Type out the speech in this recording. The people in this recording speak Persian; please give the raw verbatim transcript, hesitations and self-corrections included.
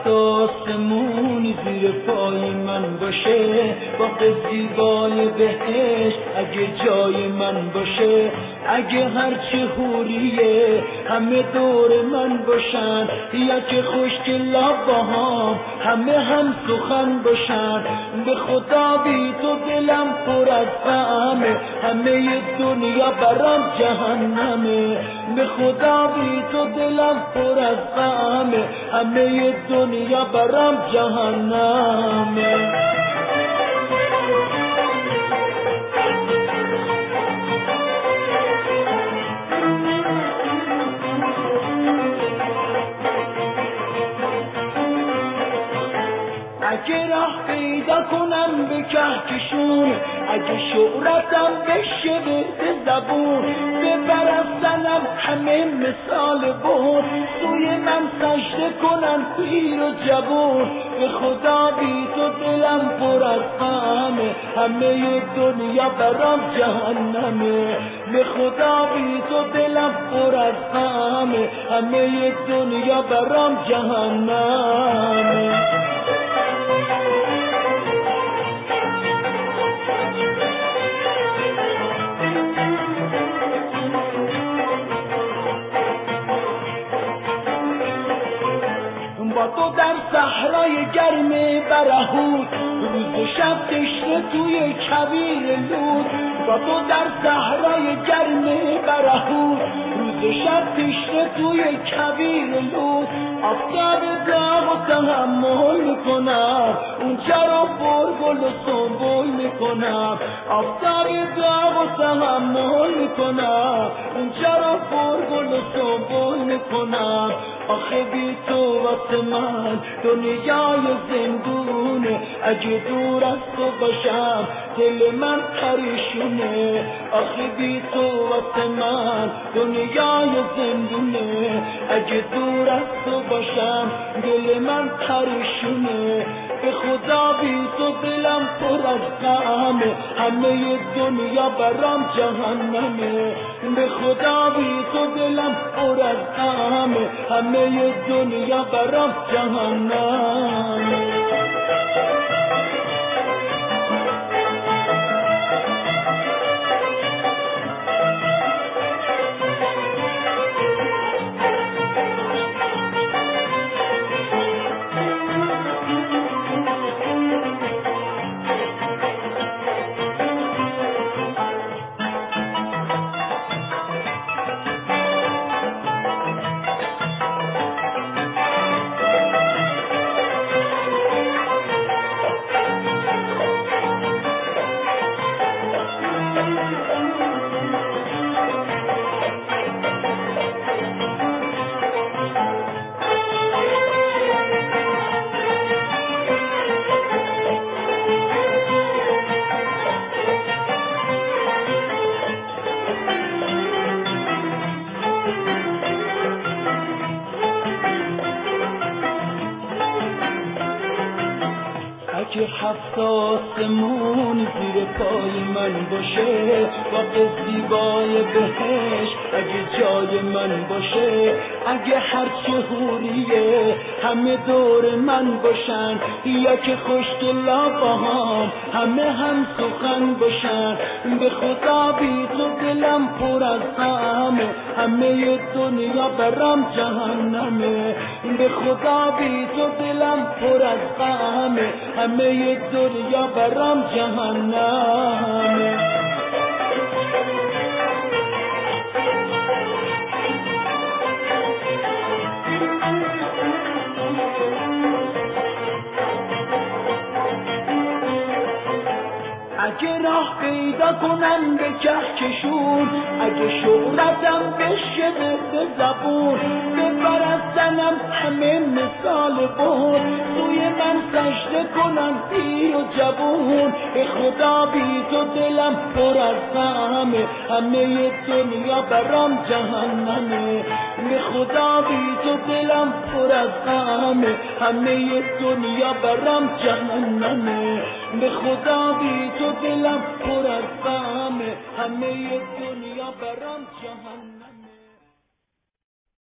هفت آسمون زیر پای من باشه، باغ زیبای بهشت اگه جای من باشه، اگه هرچه حوریه همه دور من باشن، یا که خوشگل لبهام همه هم سخن باشن، به خدا بی تو دلم پر از غمه، همه دنیا برام جهنمه، به خدا بی تو دلم پر از غمه، همه دنیا برام جهنمه. اگه راه پیدا کنم به کهکشون، اگه شهرتم بشه به زبون، بپرستنم همه مثال بود، سوی من سجده کنن پیر و جوون، به خدا بی تو دلم پر از غمه، همه دنیا برام جهنمه، به خدا بی تو دلم پر از غمه، همه دنیا برام جهنمه. با تو در صحرای گرم برهوت، روز و شب تشنه توی کویر لود، با تو در صحرای گرم برهوت، روز و شب تشنه توی کویر لود، آفتاب داغ و تحمل میکنم، اون چرا برگل و سنبول میکنم، آفتاب داغ و تحمل میکنم، اون چرا برگل و سنبول میکنم، آخه بی تو واسه من دنیای زندونه، اگه دور از تو باشم دل من پریشونه، آخه بی تو واسه من دنیای زندونه، اگه دور از تو باشم دل من پریشونه، به خدا بی تو دلم پر از غمه، همه دنیا برام جهنمه، به خدا بی تو دلم پر از غمه، همه دنیا برام جهنمه. اگه هفت آسمون زیر پای من باشه، باغ زیبای بهشت اگه جای من باشه، اگه هرچه حوریه همه دور من باشن، یا که خوشگل لبهام همه هم سخن باشن، به خدا بی تو دلم پر از غمه، همه دنیا برام جهنمه، به خدا بی تو دلم پر از غمه، همه دنیا برام جهنمه. اگه راه پیدا کنم به کهکشون، اگه شهرتم بشه به زبون، بپرستنم همه مثال بود، سوی من سجده کنن پیر و جوون، به خدا بی تو دلم پر از غمه، همه دنیا برام جهنمه، به خدا بی تو دلم پر از غمه، همه دنیا برام جهنمه، به خدا بی تو دلم پر از غمه، همه دنیا برام جهنمه.